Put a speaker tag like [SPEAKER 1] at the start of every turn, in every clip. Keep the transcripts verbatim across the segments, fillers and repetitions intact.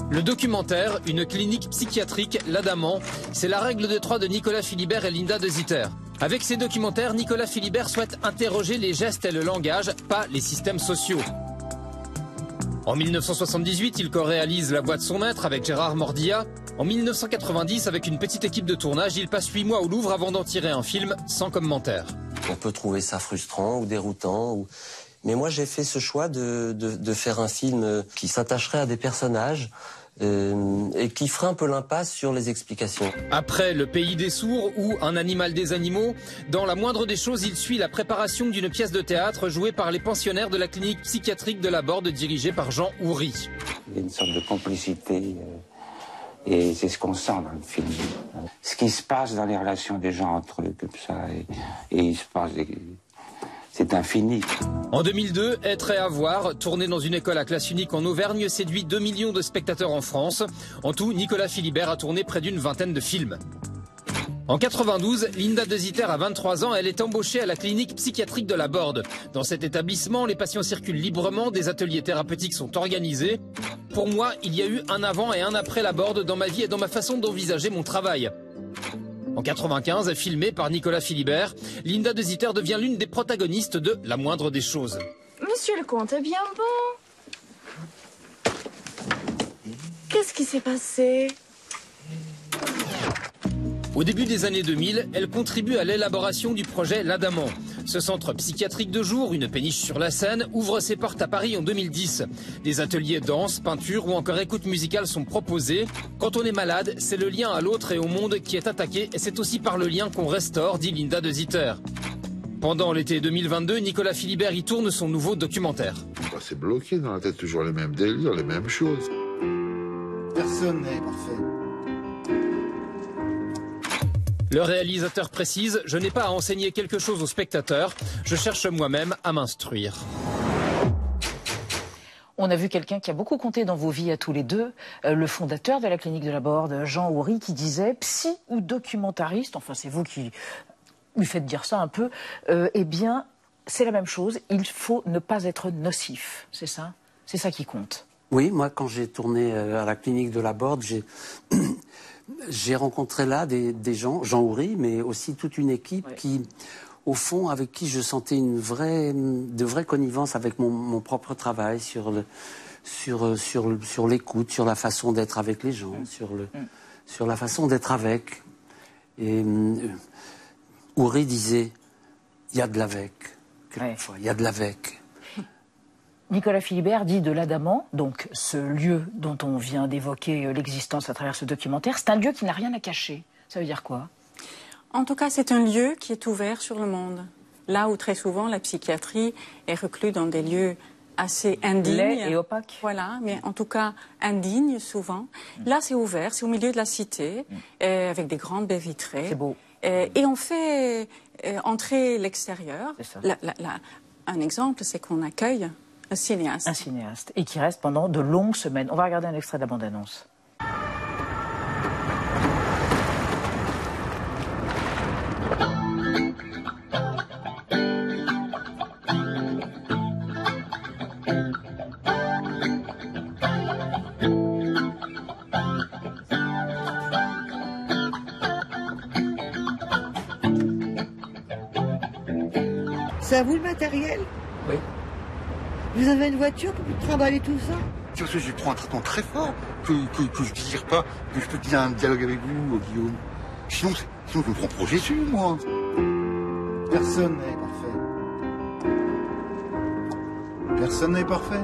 [SPEAKER 1] Le documentaire, une clinique psychiatrique, l'Adamant, c'est la règle de trois de Nicolas Philibert et Linda de Zitter. Avec ces documentaires, Nicolas Philibert souhaite interroger les gestes et le langage, pas les systèmes sociaux. En mille neuf cent soixante-dix-huit, il co-réalise La voix de son maître avec Gérard Mordillat. En mille neuf cent quatre-vingt-dix, avec une petite équipe de tournage, il passe huit mois au Louvre avant d'en tirer un film sans commentaire.
[SPEAKER 2] On peut trouver ça frustrant ou déroutant, ou... mais moi j'ai fait ce choix de, de, de faire un film qui s'attacherait à des personnages euh, et qui ferait un peu l'impasse sur les explications.
[SPEAKER 1] Après Le pays des sourds ou Un animal des animaux, dans La moindre des choses, il suit la préparation d'une pièce de théâtre jouée par les pensionnaires de la clinique psychiatrique de la Borde, dirigée par Jean Houry.
[SPEAKER 3] Il y a une sorte de complicité, euh, et c'est ce qu'on sent dans le film. Ce qui se passe dans les relations des gens entre eux, comme ça, et, et il se passe des... C'est infini.
[SPEAKER 1] En deux mille deux, Être et avoir, tourné dans une école à classe unique en Auvergne, séduit deux millions de spectateurs en France. En tout, Nicolas Philibert a tourné près d'une vingtaine de films. En quatre-vingt-douze, Linda de Zitter a vingt-trois ans, elle est embauchée à la clinique psychiatrique de la Borde. Dans cet établissement, les patients circulent librement, des ateliers thérapeutiques sont organisés. Pour moi, il y a eu un avant et un après la Borde dans ma vie et dans ma façon d'envisager mon travail. En quatre-vingt-quinze, filmée par Nicolas Philibert, Linda de Zitter devient l'une des protagonistes de La moindre des choses.
[SPEAKER 4] Monsieur le comte est bien bon. Qu'est-ce qui s'est passé?
[SPEAKER 1] Au début des années deux mille, elle contribue à l'élaboration du projet L'Adamant. Ce centre psychiatrique de jour, une péniche sur la Seine, ouvre ses portes à Paris en deux mille dix. Des ateliers danse, peinture ou encore écoute musicale sont proposés. Quand on est malade, c'est le lien à l'autre et au monde qui est attaqué et c'est aussi par le lien qu'on restaure, dit Linda de Zitter. Pendant l'été deux mille vingt-deux, Nicolas Philibert y tourne son nouveau documentaire.
[SPEAKER 5] Bah, c'est bloqué dans la tête, toujours les mêmes délires, les mêmes choses.
[SPEAKER 6] Personne n'est parfait.
[SPEAKER 1] Le réalisateur précise « Je n'ai pas à enseigner quelque chose aux spectateurs, je cherche moi-même à m'instruire ».
[SPEAKER 7] On a vu quelqu'un qui a beaucoup compté dans vos vies à tous les deux, euh, le fondateur de la clinique de la Borde, Jean Houry, qui disait « psy ou documentariste », enfin c'est vous qui lui faites dire ça un peu, euh, eh bien c'est la même chose, il faut ne pas être nocif, c'est ça? C'est ça qui compte.
[SPEAKER 2] Oui, moi quand j'ai tourné à la clinique de la Borde, j'ai... J'ai rencontré là des, des gens, Jean Houry, mais aussi toute une équipe ouais. qui, au fond, avec qui je sentais une vraie, de vraie connivence avec mon, mon propre travail sur le, sur, sur, sur l'écoute, sur la façon d'être avec les gens, mmh. sur le, mmh. sur la façon d'être avec. Et euh, Houry disait, il y a de l'avec, quelquefois, il ouais. y a de l'avec.
[SPEAKER 7] Nicolas Philibert dit de l'Adamant, donc ce lieu dont on vient d'évoquer l'existence à travers ce documentaire, c'est un lieu qui n'a rien à cacher. Ça veut dire quoi?
[SPEAKER 8] En tout cas, c'est un lieu qui est ouvert sur le monde. Là où très souvent la psychiatrie est reclue dans des lieux assez indignes.
[SPEAKER 7] Laids et opaques.
[SPEAKER 8] Voilà, mais en tout cas indignes souvent. Mmh. Là, c'est ouvert, c'est au milieu de la cité, mmh. euh, avec des grandes baies vitrées.
[SPEAKER 7] C'est beau.
[SPEAKER 8] Euh, et on fait euh, entrer l'extérieur. La, la, la, un exemple, c'est qu'on accueille un cinéaste.
[SPEAKER 7] Un cinéaste. Et qui reste pendant de longues semaines. On va regarder un extrait de la bande-annonce.
[SPEAKER 9] C'est à vous le matériel?
[SPEAKER 2] Oui.
[SPEAKER 9] Vous avez une voiture pour trimballer tout ça?
[SPEAKER 5] C'est parce que je prends un traitement très fort, que, que, que je ne désire pas, que je peux tenir un dialogue avec vous, Guillaume. Sinon, sinon je me prends pour Jésus, moi.
[SPEAKER 6] Personne n'est parfait. Personne n'est parfait.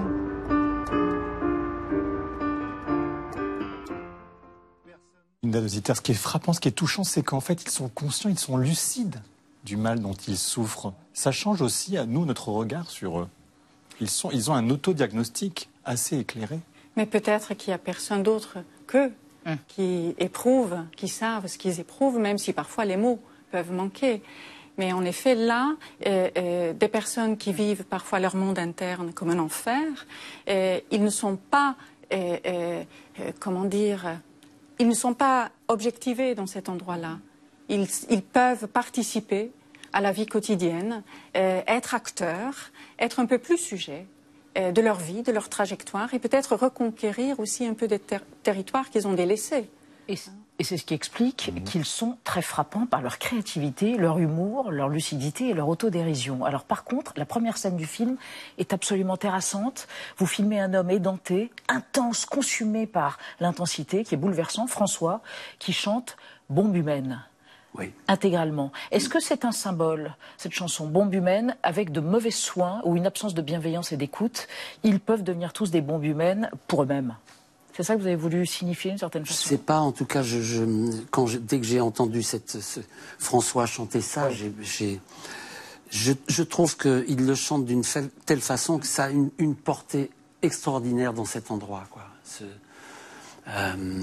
[SPEAKER 10] Linda de Zitter, ce qui est frappant, ce qui est touchant, c'est qu'en fait, ils sont conscients, ils sont lucides du mal dont ils souffrent. Ça change aussi à nous notre regard sur eux. Ils, sont, ils ont un autodiagnostic assez éclairé.
[SPEAKER 8] Mais peut-être qu'il n'y a personne d'autre qu'eux hum. qui éprouvent, qui savent ce qu'ils éprouvent, même si parfois les mots peuvent manquer. Mais en effet, là, euh, euh, des personnes qui vivent parfois leur monde interne comme un enfer, euh, ils ne sont pas, euh, euh, euh, comment dire, ils ne sont pas objectivés dans cet endroit-là. Ils, ils peuvent participer à la vie quotidienne, euh, être acteurs, être un peu plus sujets, euh, de leur vie, de leur trajectoire, et peut-être reconquérir aussi un peu des ter territoires qu'ils ont délaissés.
[SPEAKER 7] Et, et c'est ce qui explique mmh. qu'ils sont très frappants par leur créativité, leur humour, leur lucidité et leur autodérision. Alors par contre, la première scène du film est absolument terrassante. Vous filmez un homme édenté, intense, consumé par l'intensité, qui est bouleversant, François, qui chante « Bombe humaine ».
[SPEAKER 2] Oui.
[SPEAKER 7] Intégralement. Est-ce que c'est un symbole, cette chanson Bombe humaine, avec de mauvais soins ou une absence de bienveillance et d'écoute, ils peuvent devenir tous des bombes humaines pour eux-mêmes? C'est ça que vous avez voulu signifier d'une certaine façon?
[SPEAKER 2] Je sais pas, en tout cas, je, je, quand je, dès que j'ai entendu cette, ce, François chanter ça, oui. j'ai, je, je trouve qu'il le chante d'une telle façon que ça a une, une portée extraordinaire dans cet endroit, quoi. Ce, euh,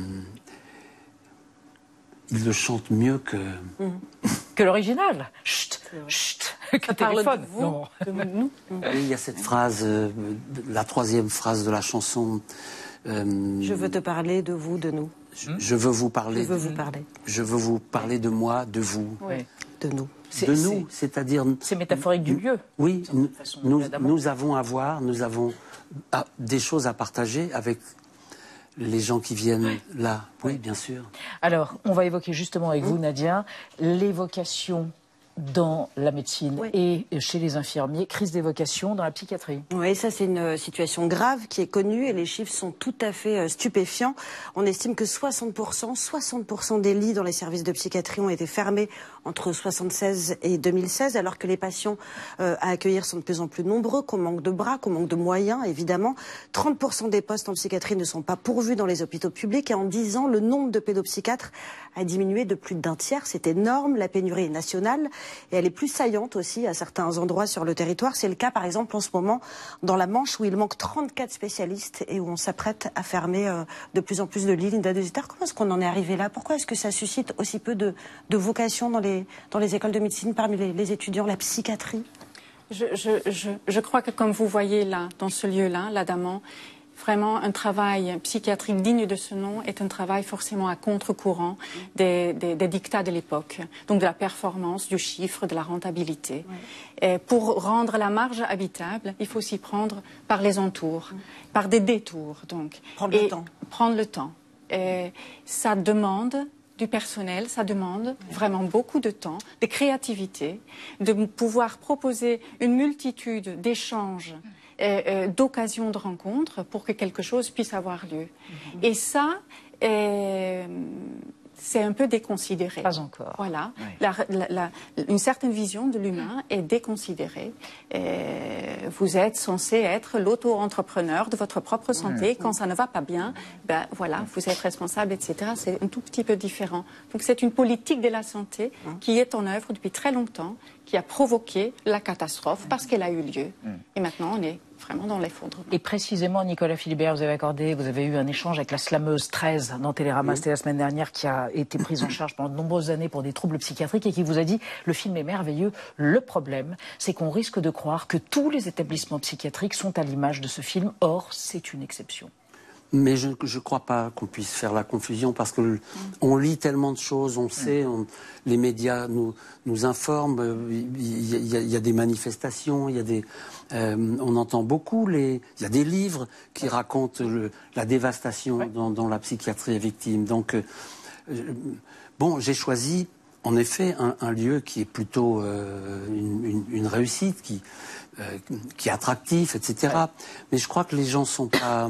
[SPEAKER 2] il le chante mieux que...
[SPEAKER 7] Mmh. Que l'original. Chut, chut, que téléphone.
[SPEAKER 8] De vous, non. De nous.
[SPEAKER 2] Oui, il y a cette phrase, euh, la troisième phrase de la chanson...
[SPEAKER 11] Euh, je veux te parler de vous, de nous.
[SPEAKER 2] Je, je veux vous parler.
[SPEAKER 11] Je veux vous parler.
[SPEAKER 2] Je veux vous parler de moi, de vous.
[SPEAKER 11] Oui. De nous.
[SPEAKER 2] De nous, c'est-à-dire.
[SPEAKER 7] C'est métaphorique du lieu.
[SPEAKER 2] Oui, nous, nous, nous avons à voir, nous avons à, des choses à partager avec les gens qui viennent oui. là. Oui, bien sûr.
[SPEAKER 7] Alors, on va évoquer justement avec mmh. vous, Nadia, l'évocation dans la médecine oui. et chez les infirmiers, crise des vocations dans la psychiatrie.
[SPEAKER 11] Oui, ça c'est une situation grave qui est connue et les chiffres sont tout à fait stupéfiants. On estime que soixante pour cent, soixante pour cent des lits dans les services de psychiatrie ont été fermés entre soixante-seize et deux mille seize, alors que les patients euh, à accueillir sont de plus en plus nombreux, qu'on manque de bras, qu'on manque de moyens, évidemment. trente pour cent des postes en psychiatrie ne sont pas pourvus dans les hôpitaux publics et en dix ans, le nombre de pédopsychiatres a diminué de plus d'un tiers. C'est énorme, la pénurie est nationale. Et elle est plus saillante aussi à certains endroits sur le territoire. C'est le cas, par exemple, en ce moment, dans la Manche, où il manque trente-quatre spécialistes et où on s'apprête à fermer euh, de plus en plus de lits. Linda de Zitter, comment est-ce qu'on en est arrivé là? Pourquoi est-ce que ça suscite aussi peu de, de vocations dans les, dans les écoles de médecine, parmi les, les étudiants, la psychiatrie?
[SPEAKER 8] je, je, je, je crois que, comme vous voyez là, dans ce lieu-là, l'Adamant, vraiment, un travail psychiatrique digne de ce nom est un travail forcément à contre-courant des, des, des dictats de l'époque, donc de la performance, du chiffre, de la rentabilité. Oui. Et pour rendre la marge habitable, il faut s'y prendre par les entours, oui. par des détours. Donc.
[SPEAKER 11] Prendre
[SPEAKER 8] Et
[SPEAKER 11] le temps.
[SPEAKER 8] Prendre le temps. Et ça demande du personnel, ça demande oui. vraiment beaucoup de temps, de créativité, de pouvoir proposer une multitude d'échanges, Euh, d'occasions de rencontres pour que quelque chose puisse avoir lieu. Mmh. Et ça, euh, c'est un peu déconsidéré.
[SPEAKER 7] Pas encore.
[SPEAKER 8] Voilà. Oui. La, la, la, une certaine vision de l'humain est déconsidérée. Et vous êtes censé être l'auto-entrepreneur de votre propre santé. Mmh. Quand ça ne va pas bien, ben voilà, vous êtes responsable, et cetera. C'est un tout petit peu différent. Donc c'est une politique de la santé mmh. qui est en œuvre depuis très longtemps, qui a provoqué la catastrophe parce qu'elle a eu lieu. Mmh. Et maintenant, on est vraiment dans l'effondrement.
[SPEAKER 7] Et précisément, Nicolas Philibert, vous avez accordé, vous avez eu un échange avec la slameuse treize dans Télérama, c'était la semaine dernière, qui a été prise en charge pendant de nombreuses années pour des troubles psychiatriques et qui vous a dit « Le film est merveilleux, le problème, c'est qu'on risque de croire que tous les établissements psychiatriques sont à l'image de ce film. Or, c'est une exception. »
[SPEAKER 2] Mais je ne crois pas qu'on puisse faire la confusion parce que on lit tellement de choses, on sait, on, les médias nous, nous informent, il y, y, y a des manifestations, il y a des, euh, on entend beaucoup, les, il y a des livres qui racontent le, la dévastation ouais. dans, dans la psychiatrie victime. Donc, euh, bon, j'ai choisi en effet un, un lieu qui est plutôt euh, une, une, une réussite, qui, euh, qui est attractif, et cetera. Ouais. Mais je crois que les gens sont pas...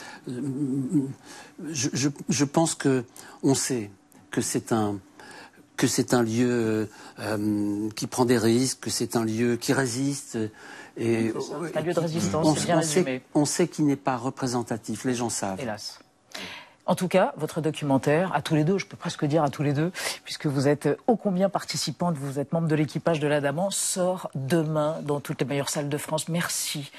[SPEAKER 2] Je, je, je pense que on sait que c'est un que c'est un lieu euh, qui prend des risques, que c'est un lieu qui résiste. Et
[SPEAKER 7] c'est un lieu de résistance.
[SPEAKER 2] On,
[SPEAKER 7] bien
[SPEAKER 2] on sait, on sait qu'il n'est pas représentatif. Les gens savent.
[SPEAKER 7] Hélas. En tout cas, votre documentaire, à tous les deux, je peux presque dire à tous les deux, puisque vous êtes ô combien participante, vous êtes membre de l'équipage de l'Adamant, sort demain dans toutes les meilleures salles de France. Merci.